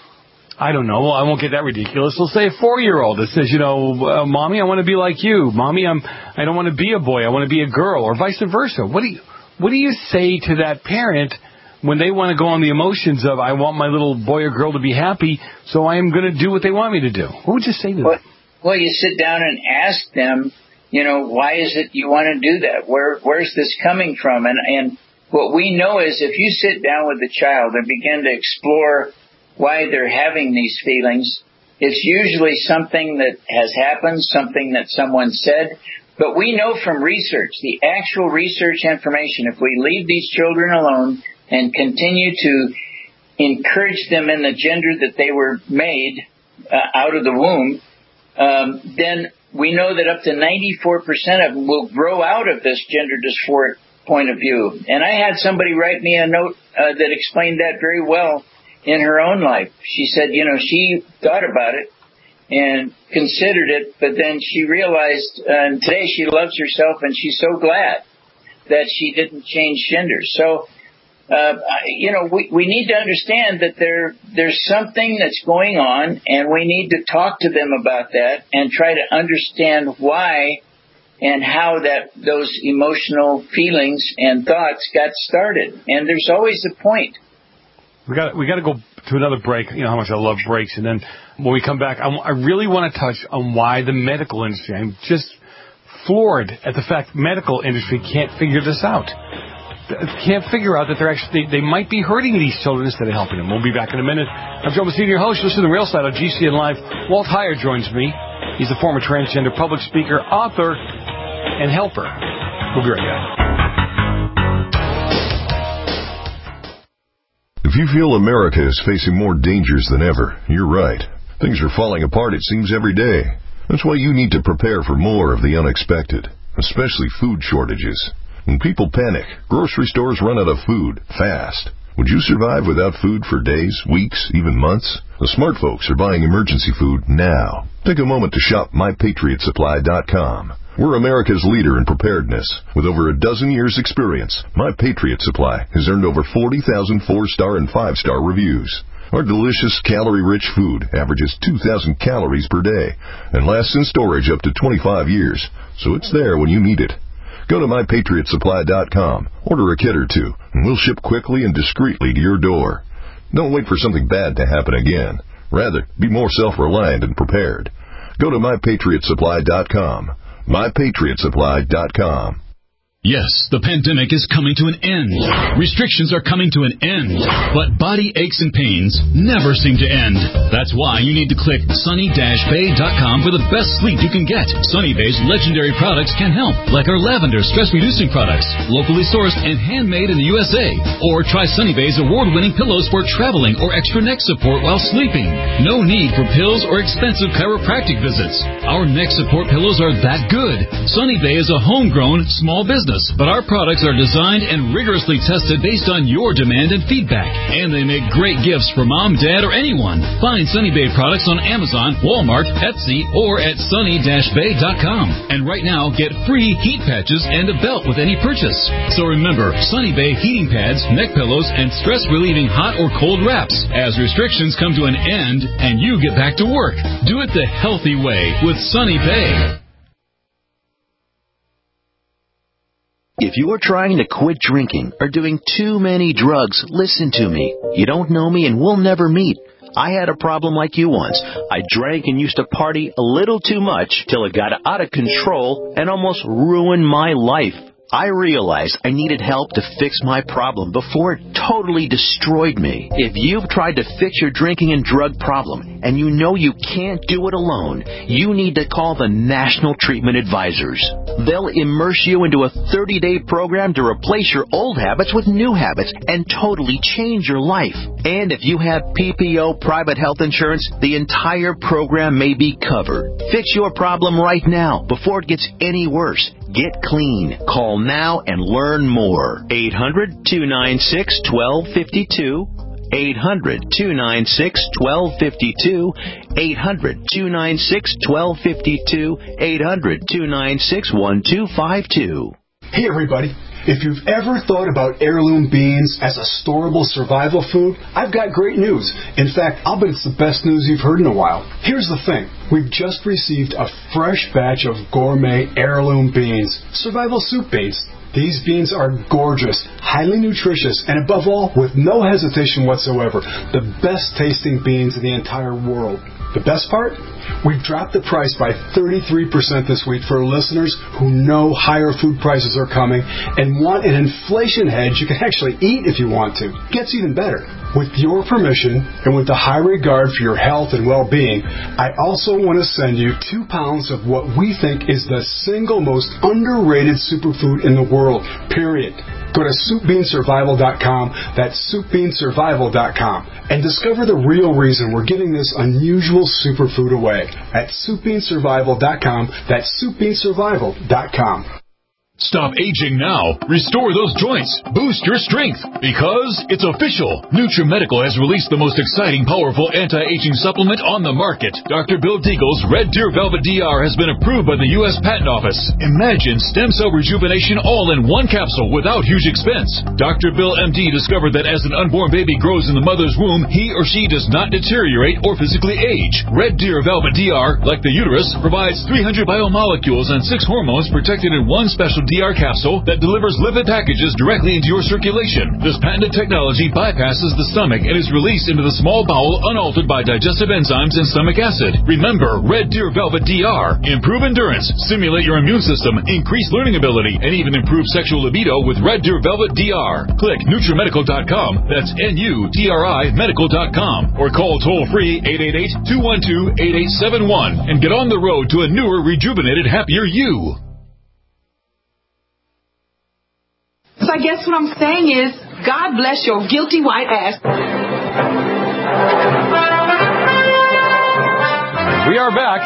I don't know, I won't get that ridiculous. Let's say a four-year-old that says, you know, uh, Mommy, I want to be like you. Mommy, I'm, I don't want to be a boy. I want to be a girl, or vice versa. What do you, what do you say to that parent when they want to go on the emotions of, I want my little boy or girl to be happy, so I am going to do what they want me to do? What would you say to well, them? Well, you sit down and ask them, you know, why is it you want to do that? Where, where's this coming from? And, and what we know is if you sit down with the child and begin to explore why they're having these feelings, it's usually something that has happened, something that someone said. But we know from research, the actual research information, if we leave these children alone and continue to encourage them in the gender that they were made uh, out of the womb, um, then we know that up to ninety-four percent of them will grow out of this gender dysphoric point of view. And I had somebody write me a note uh, that explained that very well in her own life. She said, you know, she thought about it and considered it, but then she realized, uh, and today she loves herself and she's so glad that she didn't change gender. So, uh, you know, we, we need to understand that there there's something that's going on, and we need to talk to them about that and try to understand why and how that those emotional feelings and thoughts got started. And there's always a point. We got we got to go to another break. You know how much I love breaks. And then when we come back, I, I really want to touch on why the medical industry. I'm just floored at the fact the medical industry can't figure this out. Can't figure out that they're actually they, they might be hurting these children instead of helping them. We'll be back in a minute. I'm Joe Messina, your host. Listen to the Real Side on G C N Live. Walt Heyer joins me. He's a former transgender public speaker, author, and helper. We'll be right back. If you feel America is facing more dangers than ever, you're right. Things are falling apart, it seems, every day. That's why you need to prepare for more of the unexpected, especially food shortages. When people panic, grocery stores run out of food fast. Would you survive without food for days, weeks, even months? The smart folks are buying emergency food now. Take a moment to shop my patriot supply dot com. We're America's leader in preparedness. With over a dozen years' experience, My Patriot Supply has earned over forty thousand four-star and five-star reviews. Our delicious, calorie-rich food averages two thousand calories per day and lasts in storage up to twenty-five years, so it's there when you need it. Go to my patriot supply dot com, order a kit or two, and we'll ship quickly and discreetly to your door. Don't wait for something bad to happen again. Rather, be more self-reliant and prepared. Go to my patriot supply dot com. my patriot supply dot com. Yes, the pandemic is coming to an end. Restrictions are coming to an end. But body aches and pains never seem to end. That's why you need to click sunny dash bay dot com for the best sleep you can get. Sunny Bay's legendary products can help, like our lavender stress-reducing products, locally sourced and handmade in the U S A. Or try Sunny Bay's award-winning pillows for traveling or extra neck support while sleeping. No need for pills or expensive chiropractic visits. Our neck support pillows are that good. Sunny Bay is a homegrown small business, but our products are designed and rigorously tested based on your demand and feedback. And they make great gifts for mom, dad, or anyone. Find Sunny Bay products on Amazon, Walmart, Etsy, or at sunny dash bay dot com. And right now, get free heat patches and a belt with any purchase. So remember, Sunny Bay heating pads, neck pillows, and stress-relieving hot or cold wraps. As restrictions come to an end and you get back to work, do it the healthy way with Sunny Bay. If you are trying to quit drinking or doing too many drugs, listen to me. You don't know me and we'll never meet. I had a problem like you once. I drank and used to party a little too much till it got out of control and almost ruined my life. I realized I needed help to fix my problem before it totally destroyed me. If you've tried to fix your drinking and drug problem and you know you can't do it alone, you need to call the National Treatment Advisors. They'll immerse you into a thirty-day program to replace your old habits with new habits and totally change your life. And if you have P P O private health insurance, the entire program may be covered. Fix your problem right now before it gets any worse. Get clean. Call now and learn more. eight hundred, two nine six, one two five two. eight hundred, two nine six, one two five two. eight hundred, two nine six, one two five two. eight hundred, two nine six, one two five two. Hey everybody, if you've ever thought about heirloom beans as a storable survival food, I've got great news. In fact, I'll bet it's the best news you've heard in a while. Here's the thing. We've just received a fresh batch of gourmet heirloom beans, survival soup beans. These beans are gorgeous, highly nutritious, and above all, with no hesitation whatsoever, the best tasting beans in the entire world. The best part? We've dropped the price by thirty-three percent this week for listeners who know higher food prices are coming and want an inflation hedge you can actually eat if you want to. Gets even better. With your permission and with the high regard for your health and well-being, I also want to send you two pounds of what we think is the single most underrated superfood in the world, period. Go to soup bean survival dot com, that's soup bean survival dot com, and discover the real reason we're giving this unusual superfood away at soup bean survival dot com, that's soup bean survival dot com. Stop aging now. Restore those joints. Boost your strength. Because it's official. NutriMedical has released the most exciting, powerful anti-aging supplement on the market. Doctor Bill Deagle's Red Deer Velvet D R has been approved by the U S Patent Office. Imagine stem cell rejuvenation all in one capsule without huge expense. Doctor Bill M D discovered that as an unborn baby grows in the mother's womb, he or she does not deteriorate or physically age. Red Deer Velvet D R, like the uterus, provides three hundred biomolecules and six hormones protected in one special D R capsule that delivers lipid packages directly into your circulation. This patented technology bypasses the stomach and is released into the small bowel unaltered by digestive enzymes and stomach acid. Remember, Red Deer Velvet D R. Improve endurance, stimulate your immune system, increase learning ability, and even improve sexual libido with Red Deer Velvet D R. Click NutriMedical dot com, that's N U T R I medical dot com, or call toll-free eight eight eight, two one two, eight eight seven one and get on the road to a newer, rejuvenated, happier you. So I guess what I'm saying is, God bless your guilty white ass. We are back.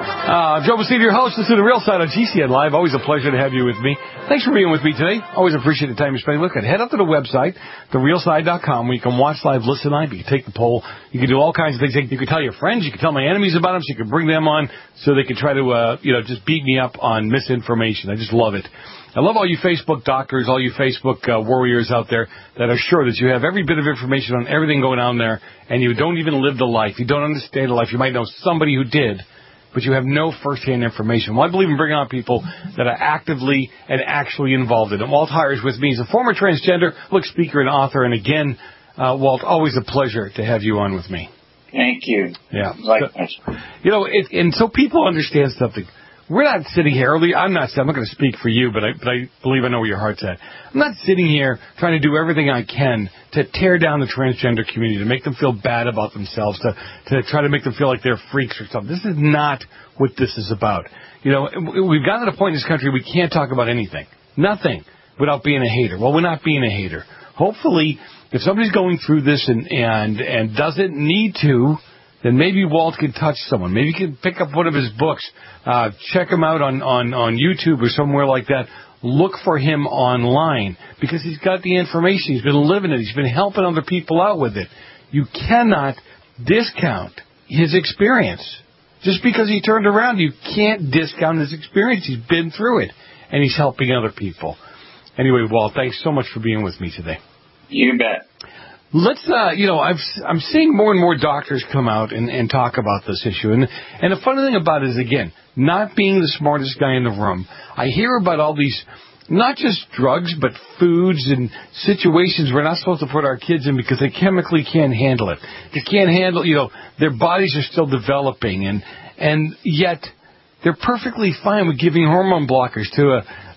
Uh, Joe Bastida, your host. This is The Real Side on G C N Live. Always a pleasure to have you with me. Thanks for being with me today. Always appreciate the time you're spending with us. Head up to the website, the real side dot com, where you can watch live, listen live. You can take the poll. You can do all kinds of things. You can tell your friends. You can tell my enemies about them. So you can bring them on so they can try to, uh, you know, just beat me up on misinformation. I just love it. I love all you Facebook doctors, all you Facebook uh, warriors out there that are sure that you have every bit of information on everything going on there, and you don't even live the life. You don't understand the life. You might know somebody who did, but you have no first-hand information. Well, I believe in bringing on people that are actively and actually involved in it. Walt Heyer is with me. He's a former transgender, look, speaker and author. And again, uh, Walt, always a pleasure to have you on with me. Thank you. Yeah. Likewise. So, you know, it, and so people understand something. We're not sitting here, I'm not, I'm not going to speak for you, but I, but I believe I know where your heart's at. I'm not sitting here trying to do everything I can to tear down the transgender community, to make them feel bad about themselves, to, to try to make them feel like they're freaks or something. This is not what this is about. You know, we've gotten to the point in this country we can't talk about anything, nothing, without being a hater. Well, we're not being a hater. Hopefully, if somebody's going through this and, and, and doesn't need to, then maybe Walt can touch someone. Maybe you can pick up one of his books, uh, check him out on, on, on YouTube or somewhere like that. Look for him online because he's got the information. He's been living it. He's been helping other people out with it. You cannot discount his experience. Just because he turned around, you can't discount his experience. He's been through it, and he's helping other people. Anyway, Walt, thanks so much for being with me today. You bet. Let's, uh, you know, I've, I'm seeing more and more doctors come out and, and talk about this issue. And, and the funny thing about it is, again, not being the smartest guy in the room, I hear about all these, not just drugs, but foods and situations we're not supposed to put our kids in because they chemically can't handle it. They can't handle, you know, their bodies are still developing. And, and yet they're perfectly fine with giving hormone blockers to a,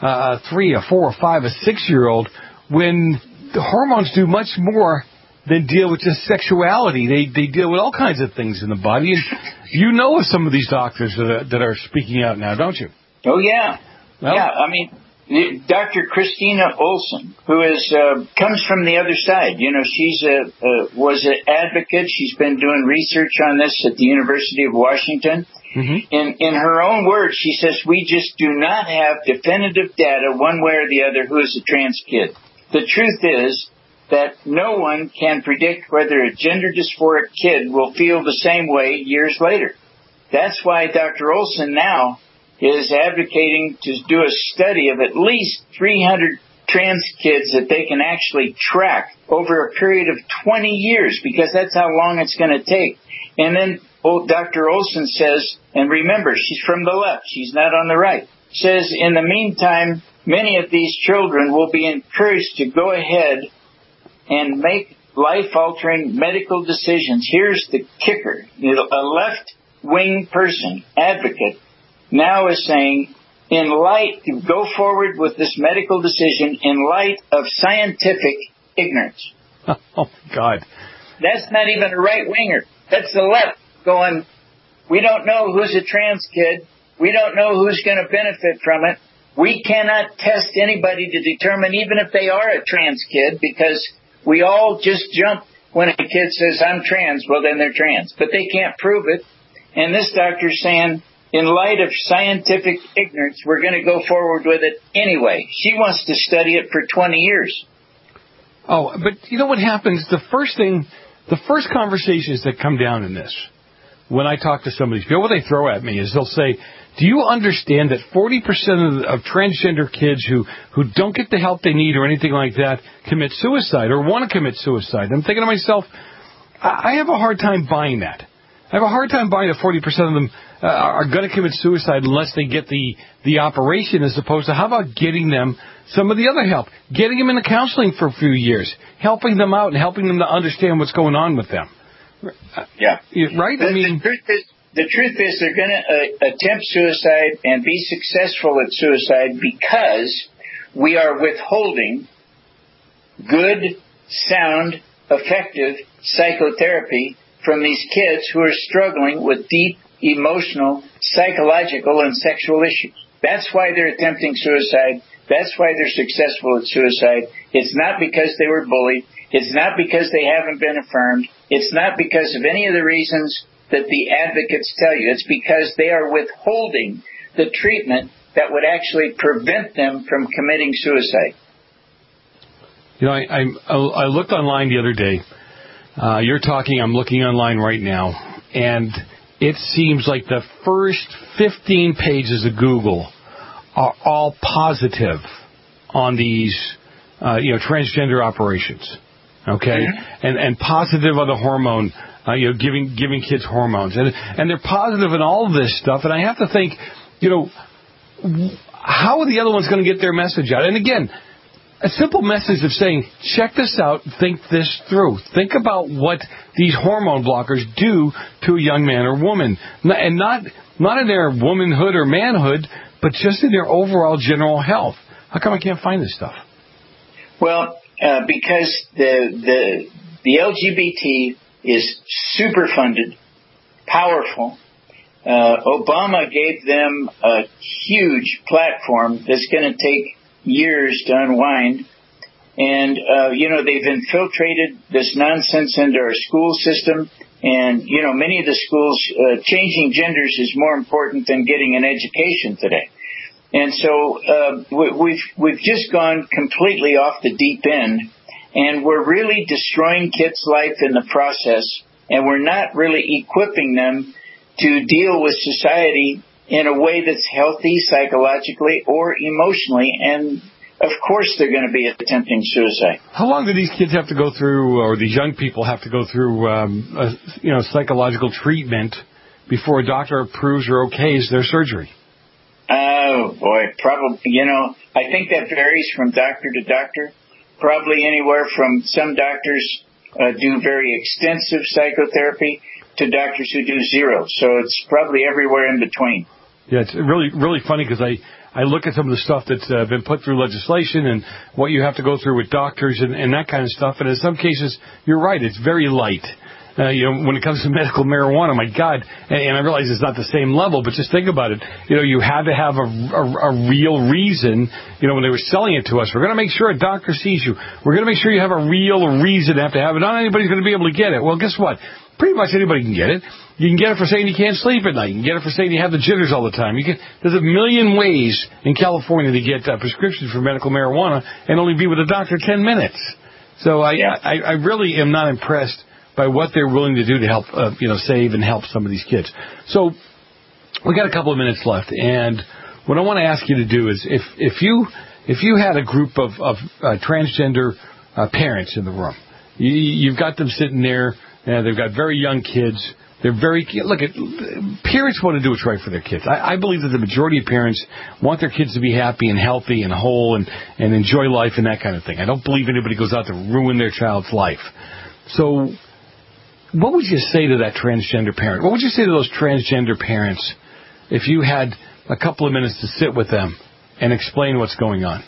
a three, a four, a five, a six-year-old when the hormones do much more than deal with just sexuality. They they deal with all kinds of things in the body. And you know of some of these doctors that are, that are speaking out now, don't you? Oh, yeah. Well, yeah, I mean, Doctor Christina Olson, who is uh, comes from the other side. You know, she's a, uh, was an advocate. She's been doing research on this at the University of Washington. Mm-hmm. In, in her own words, she says, we just do not have definitive data one way or the other who is a trans kid. The truth is that no one can predict whether a gender dysphoric kid will feel the same way years later. That's why Doctor Olson now is advocating to do a study of at least three hundred trans kids that they can actually track over a period of twenty years, because that's how long it's going to take. And then oh, Doctor Olson says, and remember, she's from the left, she's not on the right, says in the meantime, many of these children will be encouraged to go ahead and make life-altering medical decisions. Here's the kicker. A left-wing person, advocate, now is saying, in light, to go forward with this medical decision in light of scientific ignorance. Oh, God. That's not even a right-winger. That's the left going, we don't know who's a trans kid. We don't know who's going to benefit from it. We cannot test anybody to determine even if they are a trans kid, because we all just jump when a kid says, I'm trans, well, then they're trans. But they can't prove it. And this doctor's saying, in light of scientific ignorance, we're going to go forward with it anyway. She wants to study it for twenty years. Oh, but you know what happens? The first thing, the first conversations that come down in this, when I talk to some of these people, what they throw at me is they'll say, do you understand that forty percent of, of transgender kids who, who don't get the help they need or anything like that commit suicide or want to commit suicide? I'm thinking to myself, I, I have a hard time buying that. I have a hard time buying that forty percent of them uh, are going to commit suicide unless they get the, the operation, as opposed to how about getting them some of the other help, getting them into counseling for a few years, helping them out and helping them to understand what's going on with them. Yeah. Right? The, I mean, the truth is, the truth is they're going to uh, attempt suicide and be successful at suicide because we are withholding good, sound, effective psychotherapy from these kids who are struggling with deep emotional, psychological, and sexual issues. That's why they're attempting suicide. That's why they're successful at suicide. It's not because they were bullied. It's not because they haven't been affirmed. It's not because of any of the reasons that the advocates tell you. It's because they are withholding the treatment that would actually prevent them from committing suicide. You know, I, I, I looked online the other day. Uh, you're talking, I'm looking online right now, and it seems like the first fifteen pages of Google are all positive on these, uh, you know, transgender operations. Okay, mm-hmm. and and positive on the hormone, uh, you know, giving giving kids hormones, and and they're positive in all of this stuff. And I have to think, you know, how are the other ones going to get their message out? And again, a simple message of saying, check this out, think this through. Think about what these hormone blockers do to a young man or woman, and not not in their womanhood or manhood, but just in their overall general health. How come I can't find this stuff? Well, uh, because the the the L G B T is super funded, powerful. Uh, Obama gave them a huge platform that's going to take years to unwind. And, uh, you know, they've infiltrated this nonsense into our school system. And, you know, many of the schools, uh, changing genders is more important than getting an education today. And so uh, we, we've we've just gone completely off the deep end, and we're really destroying kids' life in the process, and we're not really equipping them to deal with society in a way that's healthy psychologically or emotionally. And, of course, they're going to be attempting suicide. How long do these kids have to go through, or these young people have to go through, um, a, you know, psychological treatment before a doctor approves or okays their surgery? Oh, boy, probably, you know, I think that varies from doctor to doctor. Probably anywhere from some doctors uh, do very extensive psychotherapy to doctors who do zero. So it's probably everywhere in between. Yeah, it's really, really funny because I, I look at some of the stuff that's uh, been put through legislation and what you have to go through with doctors and, and that kind of stuff. And in some cases, you're right, it's very light. Uh, you know, when it comes to medical marijuana, my God, and, and I realize it's not the same level, but just think about it. You know, you had to have a, a, a real reason, you know, when they were selling it to us. We're going to make sure a doctor sees you. We're going to make sure you have a real reason to have to have it. Not anybody's going to be able to get it. Well, guess what? Pretty much anybody can get it. You can get it for saying you can't sleep at night. You can get it for saying you have the jitters all the time. You can, there's a million ways in California to get uh, prescriptions for medical marijuana and only be with a doctor ten minutes. So I, yeah. I, I really am not impressed by what they're willing to do to help, uh, you know, save and help some of these kids. So we got a couple of minutes left, and what I want to ask you to do is, if if you if you had a group of of uh, transgender uh, parents in the room, you, you've got them sitting there, and they've got very young kids. They're very look at parents want to do what's right for their kids. I, I believe that the majority of parents want their kids to be happy and healthy and whole and and enjoy life and that kind of thing. I don't believe anybody goes out to ruin their child's life. So, what would you say to that transgender parent? What would you say to those transgender parents if you had a couple of minutes to sit with them and explain what's going on?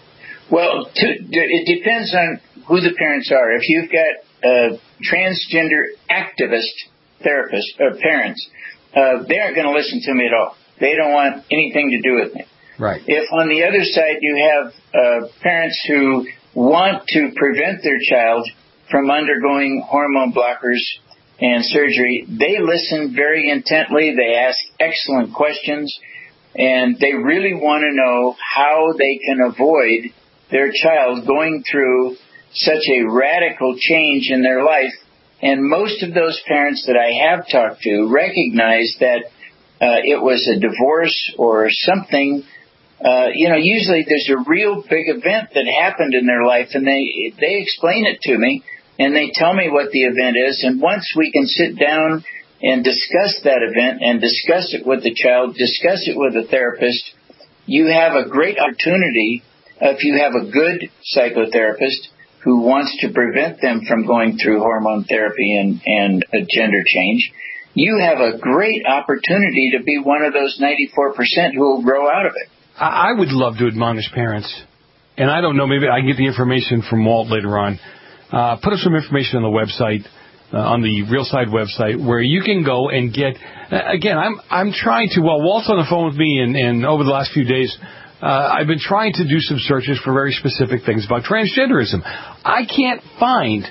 Well, to, it depends on who the parents are. If you've got uh, transgender activist therapists or parents, uh, they aren't going to listen to me at all. They don't want anything to do with me. Right. If on the other side you have uh, parents who want to prevent their child from undergoing hormone blockers and surgery, they listen very intently. They ask excellent questions, and they really want to know how they can avoid their child going through such a radical change in their life. And most of those parents that I have talked to recognize that uh, it was a divorce or something. Uh, you know, usually there's a real big event that happened in their life, and they they explain it to me. And they tell me what the event is, and once we can sit down and discuss that event and discuss it with the child, discuss it with a therapist, you have a great opportunity, uh, if you have a good psychotherapist who wants to prevent them from going through hormone therapy and, and a gender change, you have a great opportunity to be one of those ninety-four percent who will grow out of it. I would love to admonish parents, and I don't know, maybe I can get the information from Walt later on. Uh, put up some information on the website, uh, on the Real Side website, where you can go and get. Uh, again, I'm I'm trying to. While Walt's on the phone with me, and, and over the last few days, uh, I've been trying to do some searches for very specific things about transgenderism. I can't find.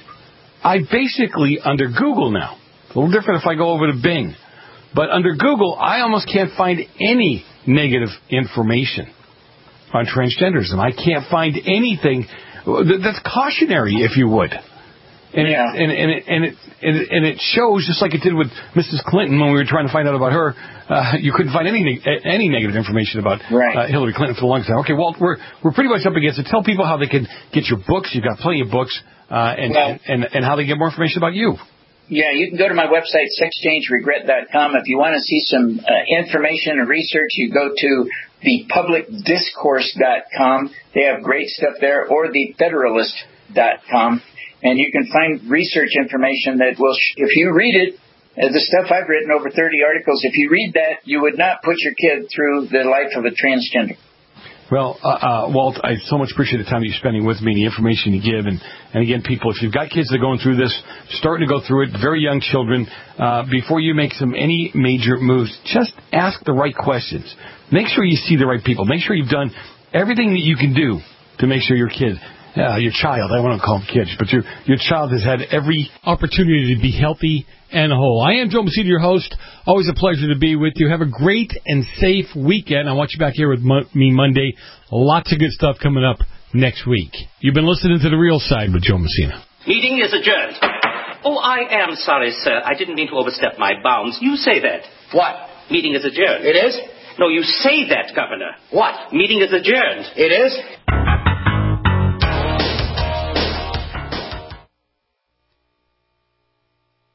I basically under Google now. It's a little different if I go over to Bing, but under Google, I almost can't find any negative information on transgenderism. I can't find anything that's cautionary, if you would. And, yeah. it, and, and, it, and, it, and, it, and it shows, just like it did with Missus Clinton when we were trying to find out about her, uh, you couldn't find any any negative information about right. uh, Hillary Clinton for a long time. Okay, Walt, we're, we're pretty much up against it. Tell people how they can get your books. You've got plenty of books, uh, and, well, and, and, and how they get more information about you. Yeah, you can go to my website, sex change regret dot com. If you want to see some uh, information and research, you go to the public discourse dot com. They have great stuff there, or the federalist dot com. And you can find research information that will, sh- if you read it, uh, the stuff I've written, over thirty articles, if you read that, you would not put your kid through the life of a transgender. Well, uh, uh, Walt, I so much appreciate the time that you're spending with me and the information you give. And, and again, people, if you've got kids that are going through this, starting to go through it, very young children, uh, before you make some any major moves, just ask the right questions. Make sure you see the right people. Make sure you've done everything that you can do to make sure your kid, uh, your child, I want to call them kids, but your your child has had every opportunity to be healthy and whole. I am Joe Messina, your host. Always a pleasure to be with you. Have a great and safe weekend. I want you back here with mo- me Monday. Lots of good stuff coming up next week. You've been listening to The Real Side with Joe Messina. Meeting is adjourned. Oh, I am sorry, sir. I didn't mean to overstep my bounds. You say that. What? Meeting is adjourned. It is? No, you say that, Governor. What? Meeting is adjourned. It is?